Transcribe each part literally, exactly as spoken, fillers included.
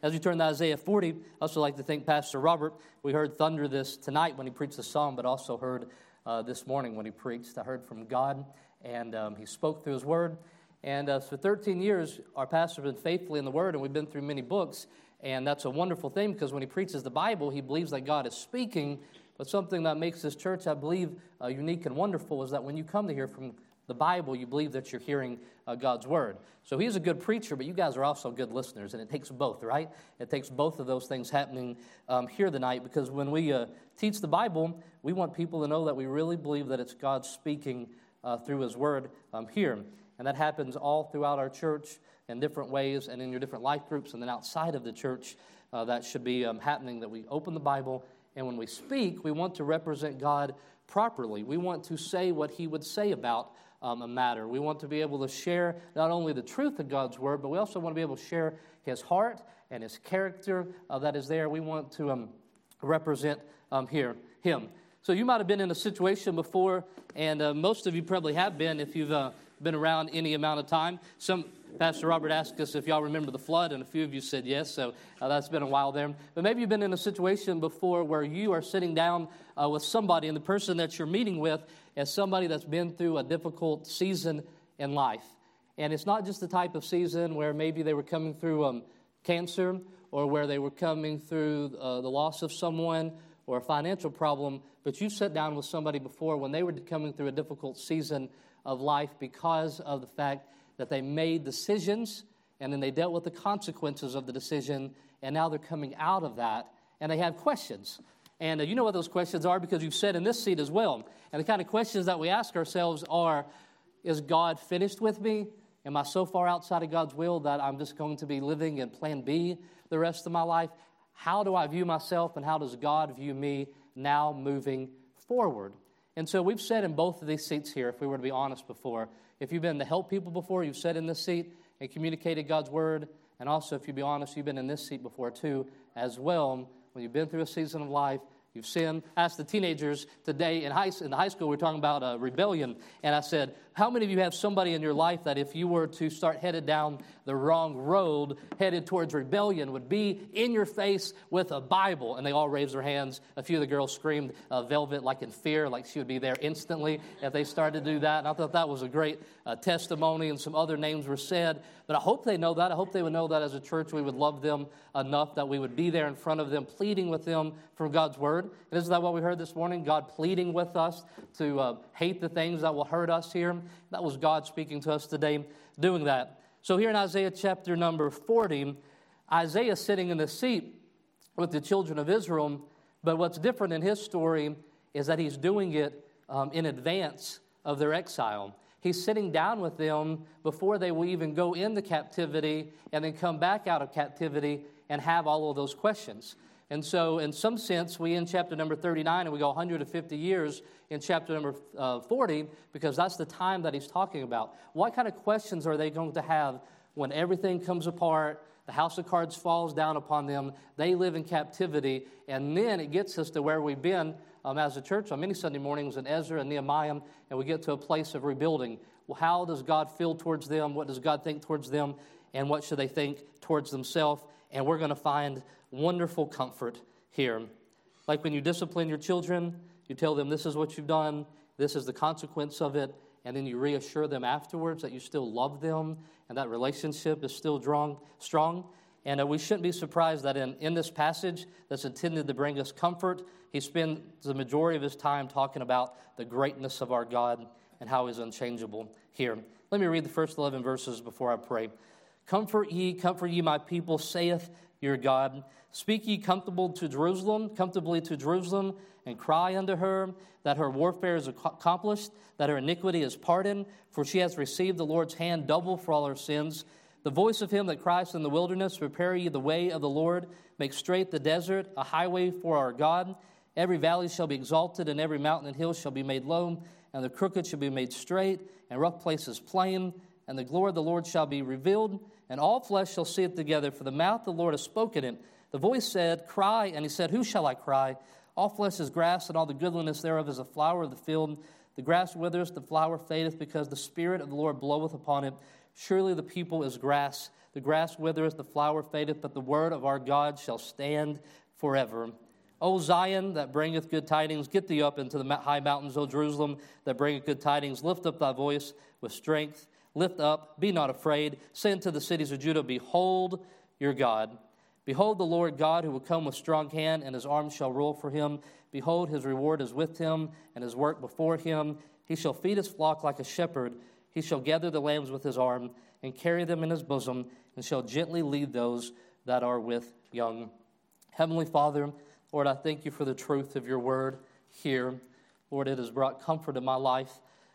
As we turn to Isaiah forty, I'd also like to thank Pastor Robert. We heard thunder this tonight when he preached the psalm, but also heard uh, this morning when he preached. I heard from God, and um, he spoke through his word. And uh, for thirteen years, our pastor has been faithfully in the word, and we've been through many books. And that's a wonderful thing, because when he preaches the Bible, he believes that God is speaking. But something that makes this church, I believe, uh, unique and wonderful is that when you come to hear from the Bible, you believe that you're hearing uh, God's word. So he's a good preacher, but you guys are also good listeners, and it takes both, right? It takes both of those things happening um, here tonight, because when we uh, teach the Bible, we want people to know that we really believe that it's God speaking uh, through his word um, here. And that happens all throughout our church in different ways and in your different life groups, and then outside of the church, uh, that should be um, happening, that we open the Bible, and when we speak, we want to represent God properly. We want to say what he would say about Um, a matter. We want to be able to share not only the truth of God's word, but we also want to be able to share his heart and his character uh, that is there. We want to um, represent um, here him. So you might have been in a situation before, and uh, most of you probably have been if you've uh, been around any amount of time. Some Pastor Robert asked us if y'all remember the flood, and a few of you said yes, so uh, that's been a while there. But maybe you've been in a situation before where you are sitting down uh, with somebody, and the person that you're meeting with is somebody that's been through a difficult season in life. And it's not just the type of season where maybe they were coming through um, cancer, or where they were coming through uh, the loss of someone or a financial problem, but you've sat down with somebody before when they were coming through a difficult season of life because of the fact that they made decisions, and then they dealt with the consequences of the decision, and now they're coming out of that, and they have questions. And uh, you know what those questions are, because you've sat in this seat as well. And the kind of questions that we ask ourselves are, is God finished with me? Am I so far outside of God's will that I'm just going to be living in plan B the rest of my life? How do I view myself, and how does God view me now moving forward? And so we've sat in both of these seats here, if we were to be honest before. If you've been to help people before, you've sat in this seat and communicated God's word. And also, if you be honest, you've been in this seat before too as well. When you've been through a season of life, you've sinned. I asked the teenagers today in high, in the high school, we were talking about uh, rebellion. And I said, how many of you have somebody in your life that if you were to start headed down the wrong road, headed towards rebellion, would be in your face with a Bible? And they all raised their hands. A few of the girls screamed uh, Velvet, like in fear, like she would be there instantly if they started to do that. And I thought that was a great uh, testimony, and some other names were said. But I hope they know that. I hope they would know that as a church we would love them enough that we would be there in front of them, pleading with them from God's word. And isn't that what we heard this morning? God pleading with us to uh, hate the things that will hurt us here. That was God speaking to us today, doing that. So here in Isaiah chapter number forty, Isaiah is sitting in the seat with the children of Israel, but what's different in his story is that he's doing it um, in advance of their exile. He's sitting down with them before they will even go into captivity and then come back out of captivity and have all of those questions. And so in some sense, we end chapter number thirty-nine and we go one hundred fifty years in chapter number uh, forty, because that's the time that he's talking about. What kind of questions are they going to have when everything comes apart, the house of cards falls down upon them, they live in captivity, and then it gets us to where we've been um, as a church on many Sunday mornings in Ezra and Nehemiah, and we get to a place of rebuilding. Well, how does God feel towards them? What does God think towards them? And what should they think towards themselves? And we're going to find wonderful comfort here. Like when you discipline your children, you tell them this is what you've done, this is the consequence of it, and then you reassure them afterwards that you still love them and that relationship is still strong. strong. And uh, we shouldn't be surprised that in, in this passage that's intended to bring us comfort, he spends the majority of his time talking about the greatness of our God and how he's unchangeable here. Let me read the first eleven verses before I pray. Comfort ye, comfort ye my people, saith your God. Speak ye comfortable to Jerusalem, comfortably to Jerusalem, and cry unto her that her warfare is accomplished, that her iniquity is pardoned, for she has received the Lord's hand double for all her sins. The voice of him that cries in the wilderness, prepare ye the way of the Lord, make straight the desert, a highway for our God. Every valley shall be exalted, and every mountain and hill shall be made low, and the crooked shall be made straight, and rough places plain, and the glory of the Lord shall be revealed, and all flesh shall see it together, for the mouth of the Lord has spoken it. The voice said, cry, and he said, who shall I cry? All flesh is grass, and all the goodliness thereof is a flower of the field. The grass withereth, the flower fadeth, because the Spirit of the Lord bloweth upon it. Surely the people is grass. The grass withereth, the flower fadeth, but the word of our God shall stand forever. O Zion, that bringeth good tidings, get thee up into the high mountains, O Jerusalem, that bringeth good tidings. Lift up thy voice with strength. Lift up, be not afraid. Say unto the cities of Judah, behold your God. Behold the Lord God, who will come with strong hand, and his arm shall rule for him. Behold, his reward is with him, and his work before him. He shall feed his flock like a shepherd. He shall gather the lambs with his arm, and carry them in his bosom, and shall gently lead those that are with young. Heavenly Father, Lord, I thank you for the truth of your word here. Lord, it has brought comfort in my life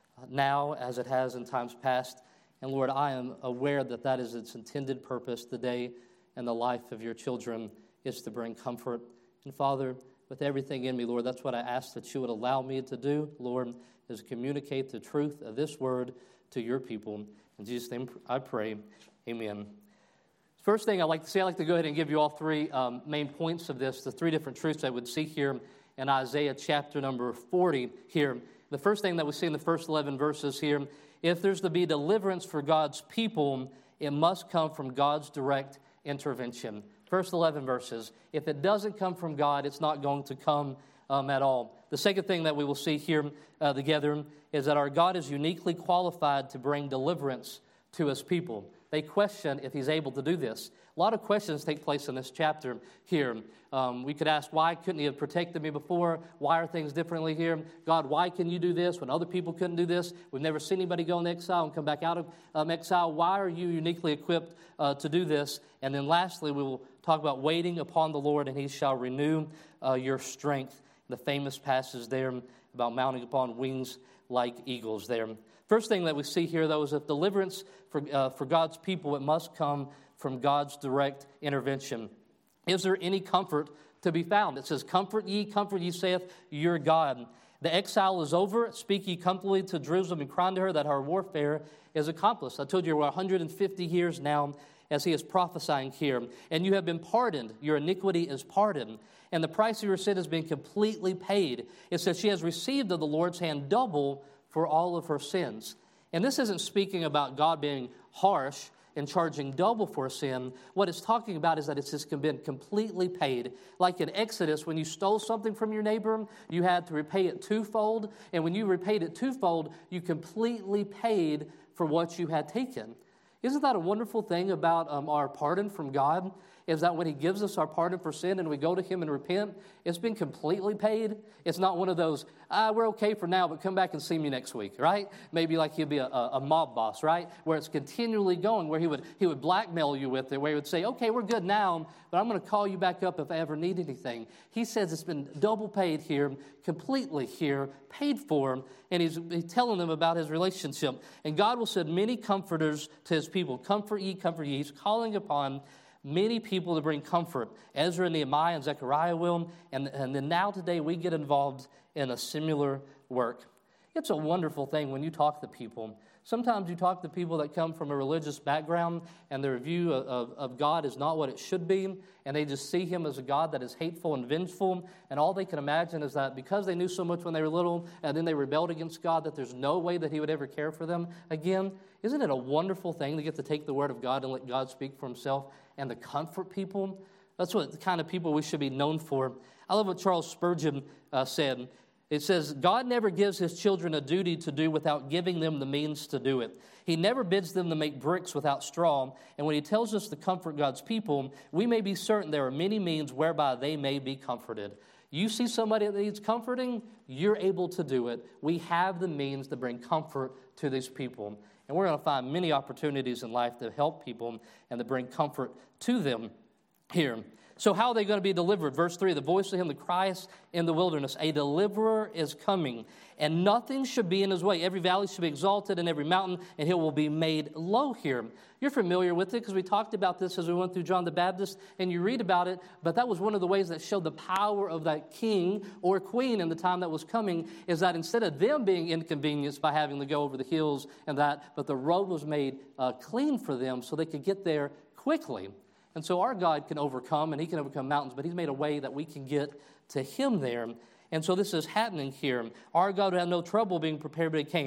now as it has in times past. And Lord, I am aware that that is its intended purpose today in the life of your children, is to bring comfort. And Father, with everything in me, Lord, that's what I ask that you would allow me to do, Lord, is communicate the truth of this word to your people. In Jesus' name I pray, amen. First thing I'd like to say, I'd like to go ahead and give you all three um, main points of this, the three different truths I would see here in Isaiah chapter number forty here. The first thing that we see in the first eleven verses here, if there's to be deliverance for God's people, it must come from God's direct intervention. First eleven verses. If it doesn't come from God, it's not going to come um, at all. The second thing that we will see here uh, together is that our God is uniquely qualified to bring deliverance to his people. They question if he's able to do this. A lot of questions take place in this chapter here. Um, we could ask, why couldn't he have protected me before? Why are things differently here? God, why can you do this when other people couldn't do this? We've never seen anybody go into exile and come back out of um, exile. Why are you uniquely equipped uh, to do this? And then lastly, we will talk about waiting upon the Lord, and he shall renew uh, your strength. The famous passage there about mounting upon wings like eagles there. First thing that we see here, though, is that deliverance for, uh, for God's people, it must come from God's direct intervention. Is there any comfort to be found? It says, comfort ye, comfort ye, saith your God. The exile is over. Speak ye comfortably to Jerusalem, and cry unto her that her warfare is accomplished. I told you we're one hundred fifty years now as he is prophesying here. And you have been pardoned. Your iniquity is pardoned. And the price of your sin has been completely paid. It says she has received of the Lord's hand double for all of her sins. And this isn't speaking about God being harsh and charging double for sin. What it's talking about is that it's just been completely paid. Like in Exodus, when you stole something from your neighbor, you had to repay it twofold. And when you repaid it twofold, you completely paid for what you had taken. Isn't that a wonderful thing about um, our pardon from God? Is that when he gives us our pardon for sin and we go to him and repent, it's been completely paid. It's not one of those, ah, we're okay for now, but come back and see me next week, right? Maybe like he'd be a, a mob boss, right? Where it's continually going, where he would he would blackmail you with it, where he would say, okay, we're good now, but I'm going to call you back up if I ever need anything. He says it's been double paid here, completely here, paid for, and he's, he's telling them about his relationship. And God will send many comforters to his people. Comfort ye, comfort ye. He's calling upon many people to bring comfort. Ezra, Nehemiah, and Zechariah will. And, and then now today we get involved in a similar work. It's a wonderful thing when you talk to people. Sometimes you talk to people that come from a religious background and their view of, of, of God is not what it should be. And they just see him as a God that is hateful and vengeful. And all they can imagine is that because they knew so much when they were little and then they rebelled against God, that there's no way that he would ever care for them again. Isn't it a wonderful thing to get to take the word of God and let God speak for himself and to comfort people? That's what the kind of people we should be known for. I love what Charles Spurgeon uh, said. It says, God never gives his children a duty to do without giving them the means to do it. He never bids them to make bricks without straw. And when he tells us to comfort God's people, we may be certain there are many means whereby they may be comforted. You see somebody that needs comforting, you're able to do it. We have the means to bring comfort to these people. And we're going to find many opportunities in life to help people and to bring comfort to them here. So how are they going to be delivered? Verse three, the voice of him that crieth in the wilderness, a deliverer is coming, and nothing should be in his way. Every valley should be exalted, and every mountain, and he will be made low here. You're familiar with it because we talked about this as we went through John the Baptist, and you read about it, but that was one of the ways that showed the power of that king or queen in the time that was coming, is that instead of them being inconvenienced by having to go over the hills and that, but the road was made uh, clean for them so they could get there quickly. And so our God can overcome, and he can overcome mountains, but he's made a way that we can get to him there. And so this is happening here. Our God would have no trouble being prepared, but he came.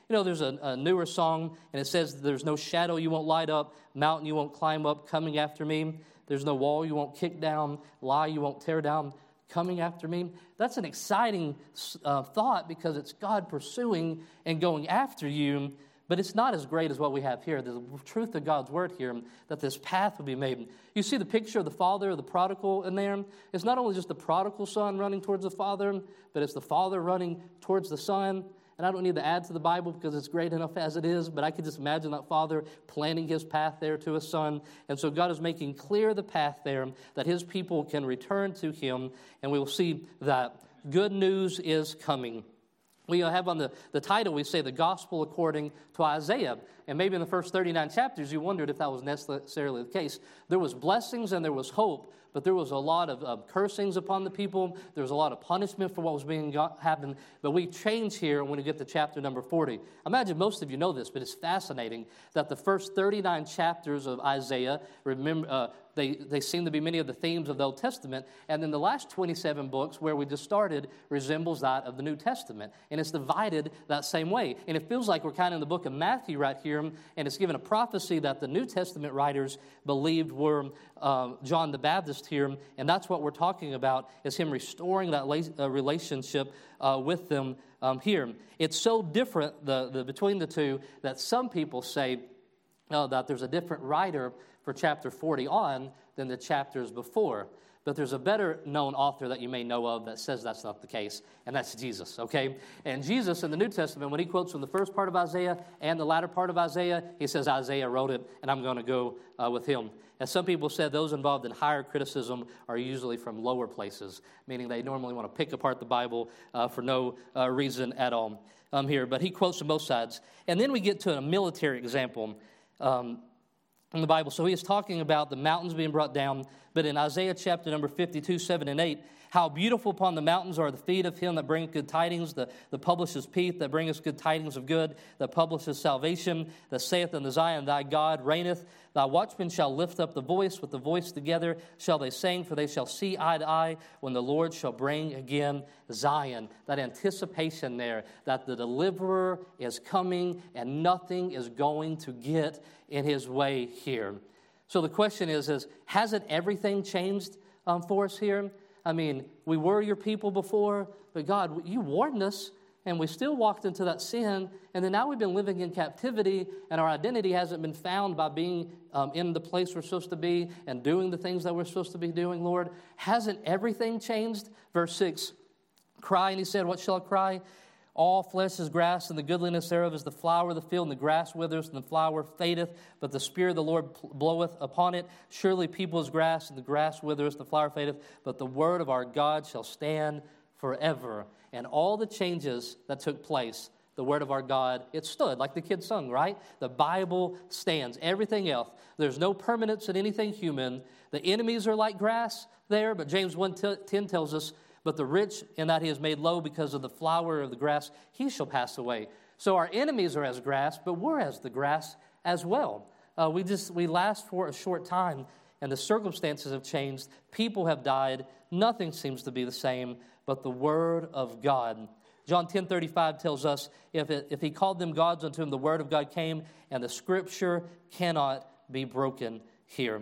You know, there's a, a newer song, and it says, there's no shadow you won't light up, mountain you won't climb up, coming after me. There's no wall you won't kick down, lie you won't tear down, coming after me. That's an exciting uh, thought because it's God pursuing and going after you, but it's not as great as what we have here. The truth of God's word here, that this path will be made. You see the picture of the father, the prodigal in there? It's not only just the prodigal son running towards the father, but it's the father running towards the son. And I don't need to add to the Bible because it's great enough as it is, but I could just imagine that father planning his path there to his son. And so God is making clear the path there that his people can return to him, and we will see that good news is coming. We have on the, the title, we say the gospel according to Isaiah. And maybe in the first thirty-nine chapters, you wondered if that was necessarily the case. There was blessings and there was hope, but there was a lot of, of cursings upon the people. There was a lot of punishment for what was being happened. But we change here when we get to chapter number forty. I imagine most of you know this, but it's fascinating that the first thirty-nine chapters of Isaiah, remember, uh, they, they seem to be many of the themes of the Old Testament. And then the last twenty-seven books, where we just started, resembles that of the New Testament. And it's divided that same way. And it feels like we're kind of in the book of Matthew right here, and it's given a prophecy that the New Testament writers believed were uh, John the Baptist here, and that's what we're talking about, is him restoring that la- uh, relationship uh, with them um, here. It's so different the, the between the two that some people say uh, that there's a different writer for chapter forty on than the chapters before. But there's a better-known author that you may know of that says that's not the case, and that's Jesus, okay? And Jesus in the New Testament, when he quotes from the first part of Isaiah and the latter part of Isaiah, he says Isaiah wrote it, and I'm going to go uh, with him. As some people said, those involved in higher criticism are usually from lower places, meaning they normally want to pick apart the Bible uh, for no uh, reason at all um, here. But he quotes from both sides. And then we get to a military example um, in the Bible. So he is talking about the mountains being brought down, but in Isaiah chapter number fifty-two, seven and eight, how beautiful upon the mountains are the feet of him that bringeth good tidings, the, the publishes peace, that bringeth good tidings of good, that publishes salvation, that saith unto Zion, thy God reigneth. Thy watchmen shall lift up the voice, with the voice together shall they sing, for they shall see eye to eye when the Lord shall bring again Zion. That anticipation there, that the deliverer is coming and nothing is going to get in his way here. So the question is, is hasn't everything changed um, for us here? I mean, we were your people before, but God, you warned us, and we still walked into that sin, and then now we've been living in captivity, and our identity hasn't been found by being um, in the place we're supposed to be and doing the things that we're supposed to be doing, Lord. Hasn't everything changed? Verse six, cry, and he said, what shall I cry? All flesh is grass, and the goodliness thereof is the flower of the field, and the grass withers, and the flower fadeth, but the Spirit of the Lord bloweth upon it. Surely people is grass, and the grass withers, the flower fadeth, but the word of our God shall stand forever. And all the changes that took place, the word of our God, it stood, like the kids sung, right? The Bible stands. Everything else, there's no permanence in anything human. The enemies are like grass there, but James one ten tells us, but the rich, in that he is made low because of the flower of the grass, he shall pass away. So our enemies are as grass, but we're as the grass as well. Uh, we just we last for a short time, and the circumstances have changed. People have died. Nothing seems to be the same, but the word of God. John ten thirty-five tells us, if it, if he called them gods, unto whom the word of God came, and the scripture cannot be broken here.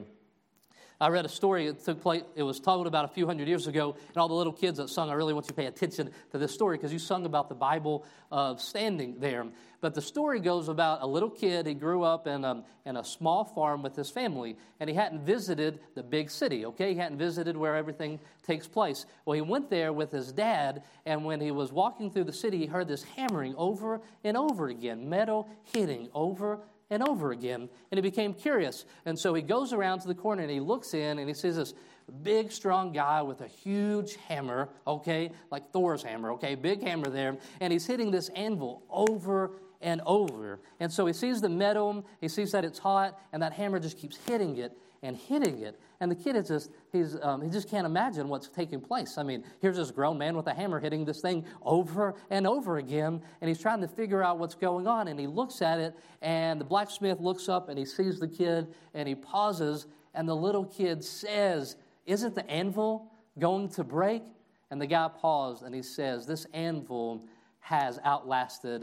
I read a story, it took place, it was told about a few hundred years ago, and all the little kids that sung, I really want you to pay attention to this story, because you sung about the Bible uh, standing there. But the story goes about a little kid. He grew up in a, in a small farm with his family, and he hadn't visited the big city, okay? He hadn't visited where everything takes place. Well, he went there with his dad, and when he was walking through the city, he heard this hammering over and over again, metal hitting over and over again, and he became curious. And so he goes around to the corner, and he looks in, and he sees this big, strong guy with a huge hammer, okay, like Thor's hammer, okay, big hammer there, and he's hitting this anvil over and over. And so he sees the metal, he sees that it's hot, and that hammer just keeps hitting it and hitting it. And the kid is just, he's, um, he just can't imagine what's taking place. I mean, here's this grown man with a hammer hitting this thing over and over again, and he's trying to figure out what's going on, and he looks at it, and the blacksmith looks up, and he sees the kid, and he pauses, and the little kid says, isn't the anvil going to break? And the guy paused, and he says, this anvil has outlasted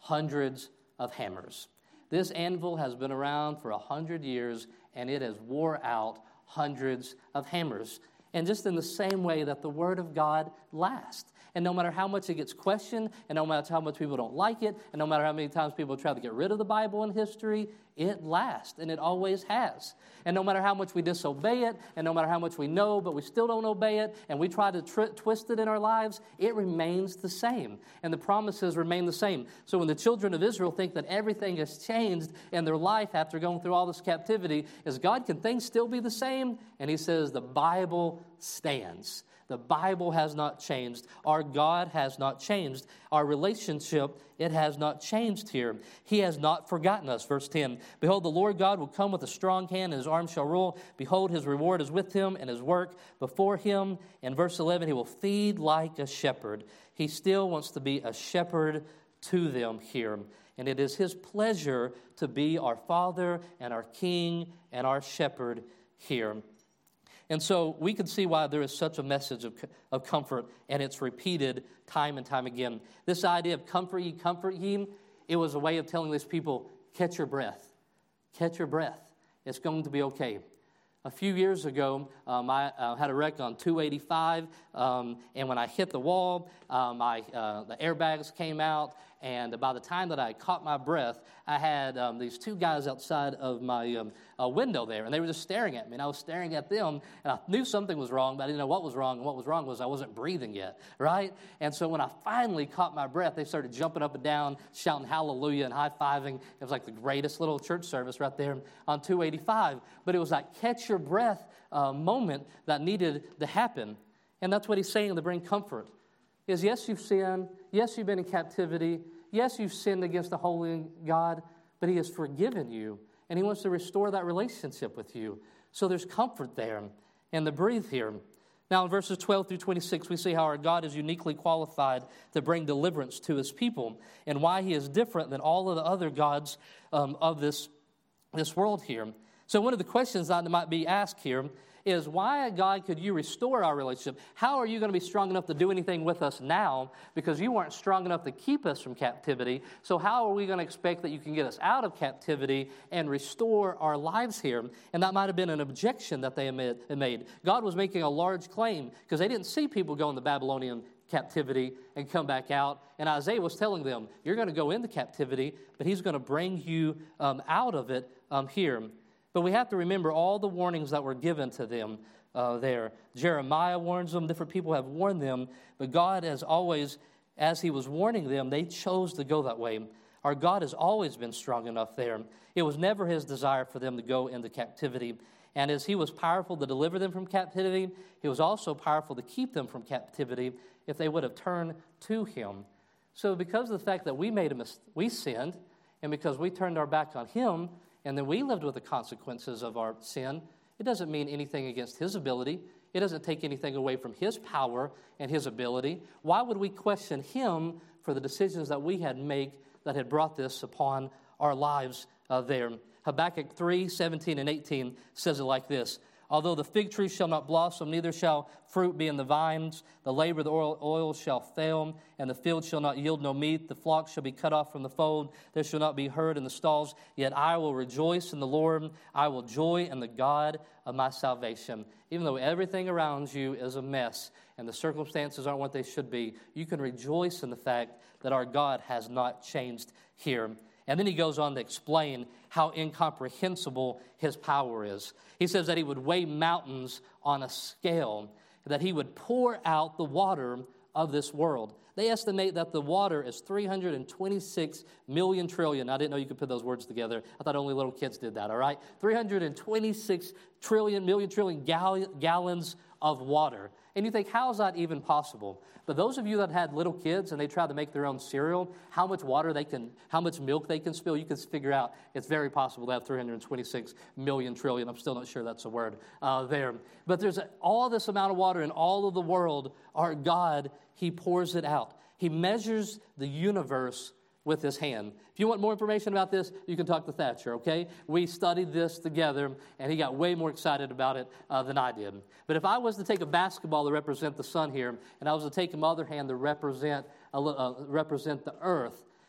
hundreds of hammers. This anvil has been around for a hundred years, and it has wore out hundreds of hammers. And just in the same way that the Word of God lasts. And no matter how much it gets questioned, and no matter how much people don't like it, and no matter how many times people try to get rid of the Bible in history, it lasts, and it always has. And no matter how much we disobey it, and no matter how much we know, but we still don't obey it, and we try to tri- twist it in our lives, it remains the same. And the promises remain the same. So when the children of Israel think that everything has changed in their life after going through all this captivity, is God, can things still be the same? And he says, the Bible stands. The Bible has not changed. Our God has not changed. Our relationship, it has not changed here. He has not forgotten us. Verse ten, behold, the Lord God will come with a strong hand, and his arm shall rule. Behold, his reward is with him, and his work before him. In verse eleven, he will feed like a shepherd. He still wants to be a shepherd to them here. And it is his pleasure to be our Father and our King and our shepherd here. And so we can see why there is such a message of, of comfort, and it's repeated time and time again. This idea of comfort ye, comfort ye, it was a way of telling these people, catch your breath. Catch your breath. It's going to be okay. A few years ago, um, I uh, had a wreck on two eighty-five, um, and when I hit the wall, um, I, uh, the airbags came out, and by the time that I caught my breath, I had um, these two guys outside of my um, uh, window there, and they were just staring at me, and I was staring at them, and I knew something was wrong, but I didn't know what was wrong, and what was wrong was I wasn't breathing yet, right? And so when I finally caught my breath, they started jumping up and down, shouting hallelujah and high-fiving. It was like the greatest little church service right there on two eighty-five, but it was like catch your breath uh, moment that needed to happen, and that's what he's saying to bring comfort, is yes, you've sinned, yes, you've been in captivity, yes, you've sinned against the holy God, but he has forgiven you, and he wants to restore that relationship with you. So there's comfort there, and to breathe here. Now in verses twelve through twenty-six, we see how our God is uniquely qualified to bring deliverance to his people, and why he is different than all of the other gods um, of this, this world here. So one of the questions that might be asked here is, why, God, could you restore our relationship? How are you going to be strong enough to do anything with us now? Because you weren't strong enough to keep us from captivity. So how are we going to expect that you can get us out of captivity and restore our lives here? And that might have been an objection that they had made. God was making a large claim because they didn't see people go into Babylonian captivity and come back out. And Isaiah was telling them, you're going to go into captivity, but he's going to bring you um, out of it um, here. But we have to remember all the warnings that were given to them uh, there. Jeremiah warns them. Different people have warned them. But God has always, as he was warning them, they chose to go that way. Our God has always been strong enough there. It was never his desire for them to go into captivity. And as he was powerful to deliver them from captivity, he was also powerful to keep them from captivity if they would have turned to him. So because of the fact that we made a mis- we sinned, and because we turned our back on him, and then we lived with the consequences of our sin, it doesn't mean anything against his ability. It doesn't take anything away from his power and his ability. Why would we question him for the decisions that we had made that had brought this upon our lives uh, there? Habakkuk three, seventeen and eighteen says it like this. Although the fig tree shall not blossom, neither shall fruit be in the vines, the labor of the oil, oil shall fail, and the field shall not yield no meat. The flock shall be cut off from the fold. There shall not be herd in the stalls. Yet I will rejoice in the Lord. I will joy in the God of my salvation. Even though everything around you is a mess and the circumstances aren't what they should be, you can rejoice in the fact that our God has not changed here. And then he goes on to explain how incomprehensible his power is. He says that he would weigh mountains on a scale, that he would pour out the water of this world. They estimate that the water is three hundred twenty-six million trillion. I didn't know you could put those words together. I thought only little kids did that, all right? three hundred twenty-six trillion, million trillion gall- gallons of water. And you think, how is that even possible? But those of you that had little kids and they tried to make their own cereal, how much water they can, how much milk they can spill, you can figure out it's very possible to have three hundred twenty-six million trillion. I'm still not sure that's a word uh, there. But there's all this amount of water in all of the world. Our God, he pours it out. He measures the universe with his hand. If you want more information about this, you can talk to Thatcher, okay? We studied this together, and he got way more excited about it uh, than I did. But if I was to take a basketball to represent the sun here, and I was to take a other hand to represent, uh, represent the earth,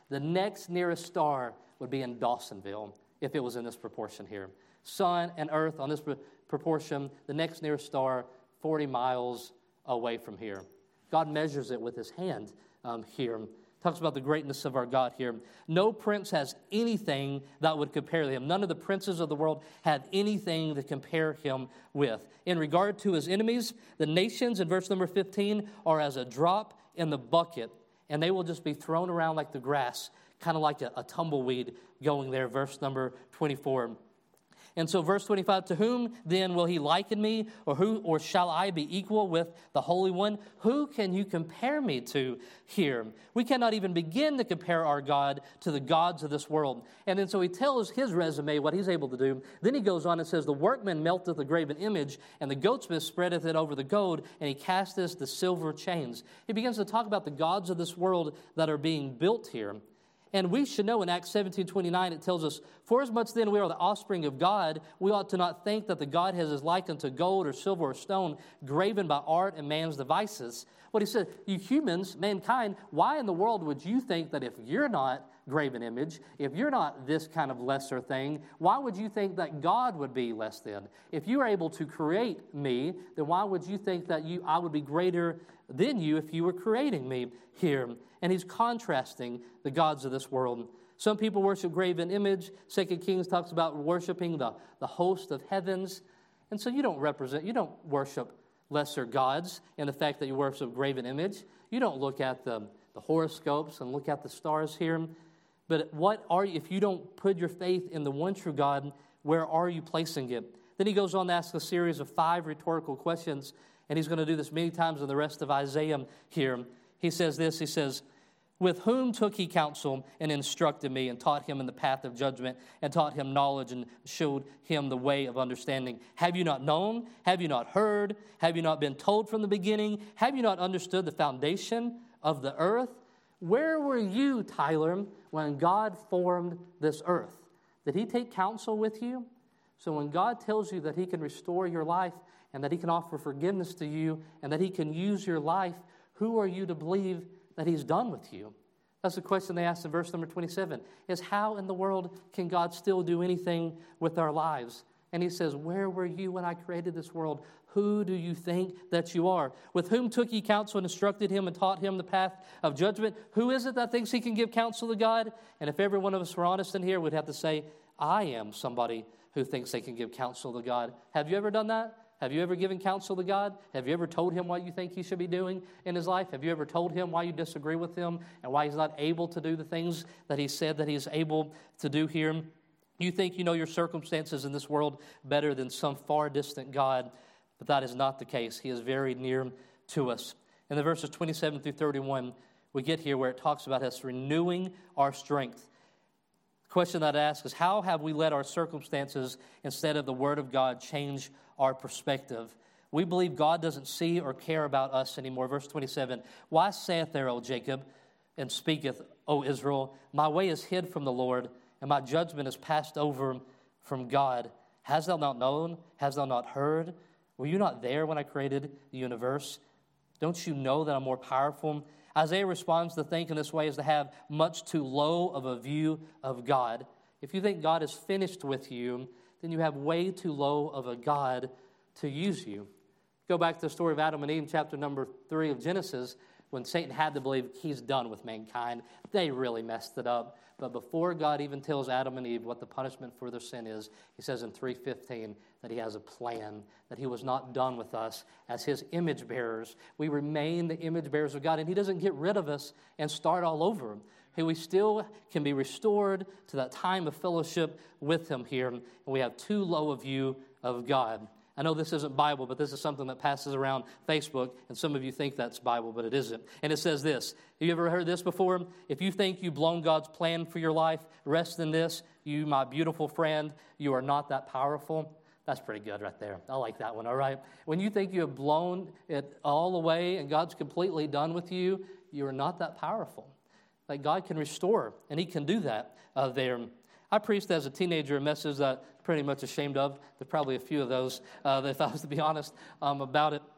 The next nearest star would be in Dawsonville if it was in this proportion here. Sun and earth on this pr- proportion, the next nearest star forty miles away from here. God measures it with his hand um, here. Talks about the greatness of our God here. No prince has anything that would compare to him. None of the princes of the world have anything to compare him with. In regard to his enemies, the nations, in verse number fifteen, are as a drop in the bucket, and they will just be thrown around like the grass, kind of like a, a tumbleweed going there, verse number twenty-four. And so verse twenty-five, to whom then will he liken me, or who, or shall I be equal with the Holy One? Who can you compare me to here? We cannot even begin to compare our God to the gods of this world. And then so he tells his resume what he's able to do. Then he goes on and says, the workman melteth the graven image, and the goldsmith spreadeth it over the gold, and he casteth the silver chains. He begins to talk about the gods of this world that are being built here. And we should know in Acts seventeen twenty-nine, it tells us, for as much then we are the offspring of God, we ought to not think that the Godhead is like unto gold or silver or stone, graven by art and man's devices. What he said, you humans, mankind, why in the world would you think that if you're not graven image, if you're not this kind of lesser thing, why would you think that God would be less than? If you are able to create me, then why would you think that you I would be greater than you if you were creating me here? And he's contrasting the gods of this world. Some people worship graven image. Second Kings talks about worshiping the, the host of heavens. And so you don't represent, you don't worship lesser gods in the fact that you worship graven image. You don't look at the, the horoscopes and look at the stars here. But what are you, if you don't put your faith in the one true God, where are you placing it? Then he goes on to ask a series of five rhetorical questions, and he's going to do this many times in the rest of Isaiah here. He says this, he says, with whom took he counsel and instructed me and taught him in the path of judgment and taught him knowledge and showed him the way of understanding? Have you not known? Have you not heard? Have you not been told from the beginning? Have you not understood the foundation of the earth? Where were you, Tyler, when God formed this earth? Did he take counsel with you? So when God tells you that he can restore your life and that he can offer forgiveness to you and that he can use your life, who are you to believe that he's done with you? That's the question they asked in verse number twenty-seven, is how in the world can God still do anything with our lives? And he says, where were you when I created this world? Who do you think that you are? With whom took ye counsel and instructed him and taught him the path of judgment? Who is it that thinks he can give counsel to God? And if every one of us were honest in here, we'd have to say, I am somebody who thinks they can give counsel to God. Have you ever done that? Have you ever given counsel to God? Have you ever told him what you think he should be doing in his life? Have you ever told him why you disagree with him and why he's not able to do the things that he said that he's able to do here? You think you know your circumstances in this world better than some far distant God, but that is not the case. He is very near to us. In the verses twenty-seven through thirty-one, we get here where it talks about us renewing our strength. The question that I ask is, how have we let our circumstances, instead of the Word of God, change our perspective? We believe God doesn't see or care about us anymore. Verse twenty-seven, why saith there, O Jacob, and speaketh, O Israel, my way is hid from the Lord, and my judgment is passed over from God. Hast thou not known? Hast thou not heard? Were you not there when I created the universe? Don't you know that I'm more powerful? Isaiah responds to think in this way is to have much too low of a view of God. If you think God is finished with you, then you have way too low of a God to use you. Go back to the story of Adam and Eve, chapter number three of Genesis, when Satan had to believe he's done with mankind. They really messed it up. But before God even tells Adam and Eve what the punishment for their sin is, he says in three fifteen that he has a plan, that he was not done with us as his image bearers. We remain the image bearers of God, and he doesn't get rid of us and start all over. We still can be restored to that time of fellowship with him here, and we have too low a view of God. I know this isn't Bible, but this is something that passes around Facebook, and some of you think that's Bible, but it isn't. And it says this. Have you ever heard this before? If you think you've blown God's plan for your life, rest in this. You, my beautiful friend, you are not that powerful. That's pretty good right there. I like that one, all right? When you think you have blown it all away and God's completely done with you, you are not that powerful. Like God can restore, and he can do that uh, there. I preached as a teenager a message that I'm pretty much ashamed of. There's probably a few of those, uh, if I was to be honest, um, about it.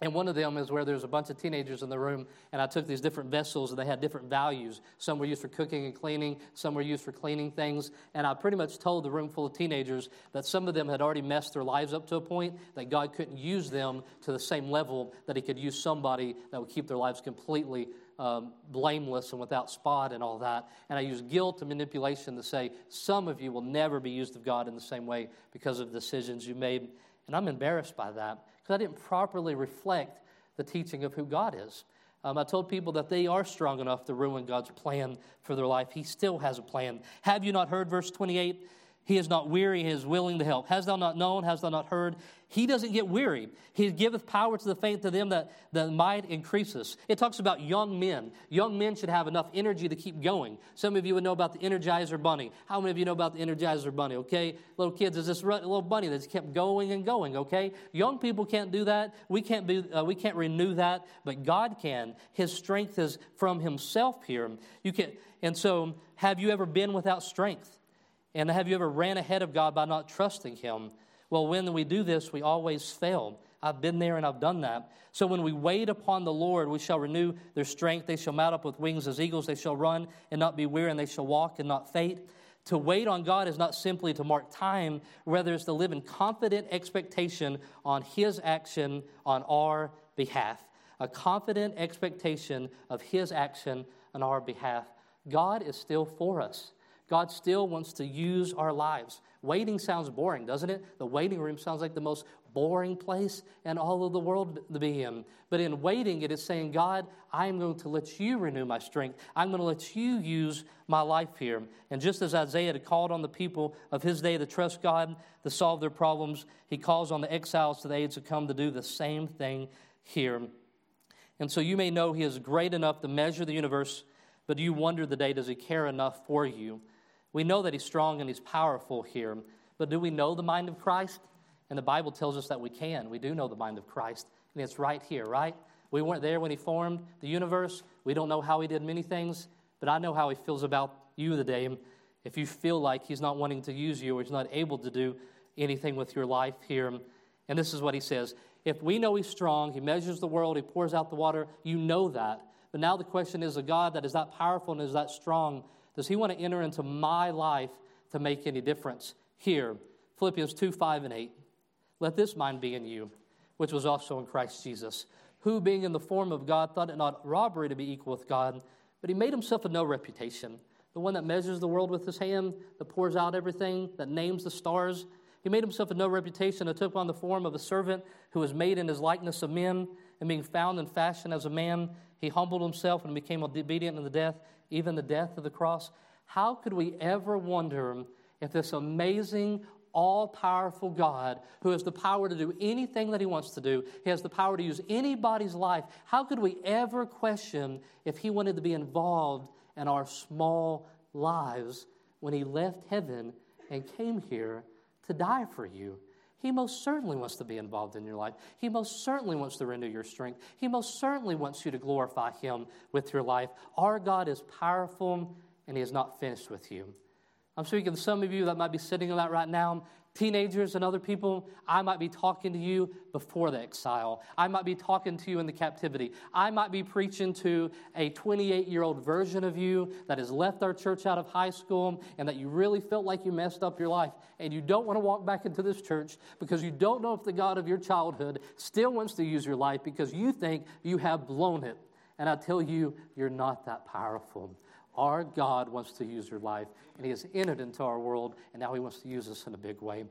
And one of them is where there's a bunch of teenagers in the room, and I took these different vessels, and they had different values. Some were used for cooking and cleaning. Some were used for cleaning things. And I pretty much told the room full of teenagers that some of them had already messed their lives up to a point that God couldn't use them to the same level that he could use somebody that would keep their lives completely um, blameless and without spot and all that. And I used guilt and manipulation to say, some of you will never be used of God in the same way because of decisions you made. And I'm embarrassed by that, because I didn't properly reflect the teaching of who God is. Um, I told people that they are strong enough to ruin God's plan for their life. He still has a plan. Have you not heard, verse twenty-eight? He is not weary, he is willing to help. Hast thou not known, hast thou not heard? He doesn't get weary. He giveth power to the faint, to them that the might increases. It talks about young men. Young men should have enough energy to keep going. Some of you would know about the Energizer Bunny. How many of you know about the Energizer Bunny, okay? Little kids, is this little bunny that's kept going and going, okay? Young people can't do that. We can't, be, uh, we can't renew that, but God can. His strength is from himself here. You can, and so, have you ever been without strength? And have you ever ran ahead of God by not trusting him? Well, when we do this, we always fail. I've been there and I've done that. So when we wait upon the Lord, we shall renew their strength. They shall mount up with wings as eagles. They shall run and not be weary, and they shall walk and not faint. To wait on God is not simply to mark time, rather it's to live in confident expectation on his action on our behalf. A confident expectation of his action on our behalf. God is still for us. God still wants to use our lives. Waiting sounds boring, doesn't it? The waiting room sounds like the most boring place in all of the world to be in. But in waiting, it is saying, God, I'm going to let you renew my strength. I'm going to let you use my life here. And just as Isaiah had called on the people of his day to trust God to solve their problems, he calls on the exiles to the age to come to do the same thing here. And so you may know he is great enough to measure the universe, but do you wonder the day, does he care enough for you? We know that he's strong and he's powerful here, but do we know the mind of Christ? And the Bible tells us that we can. We do know the mind of Christ, and it's right here, right? We weren't there when he formed the universe. We don't know how he did many things, but I know how he feels about you today. If you feel like he's not wanting to use you or he's not able to do anything with your life here, and this is what he says, if we know he's strong, he measures the world, he pours out the water, you know that. But now the question is, a God that is that powerful and is that strong, does he want to enter into my life to make any difference here? Philippians two, five, and eight. Let this mind be in you, which was also in Christ Jesus, who being in the form of God thought it not robbery to be equal with God, but he made himself of no reputation. The one that measures the world with his hand, that pours out everything, that names the stars. He made himself of no reputation and took on the form of a servant who was made in his likeness of men, and being found in fashion as a man, he humbled himself and became obedient unto death, even the death of the cross. How could we ever wonder if this amazing, all-powerful God, who has the power to do anything that he wants to do, he has the power to use anybody's life, how could we ever question if he wanted to be involved in our small lives when he left heaven and came here to die for you? He most certainly wants to be involved in your life. He most certainly wants to renew your strength. He most certainly wants you to glorify him with your life. Our God is powerful, and he is not finished with you. I'm speaking to some of you that might be sitting in that right now. Teenagers and other people, I might be talking to you before the exile. I might be talking to you in the captivity. I might be preaching to a twenty-eight-year-old version of you that has left our church out of high school and that you really felt like you messed up your life. And you don't want to walk back into this church because you don't know if the God of your childhood still wants to use your life because you think you have blown it. And I tell you, you're not that powerful. Our God wants to use your life, and he has entered into our world, and now he wants to use us in a big way.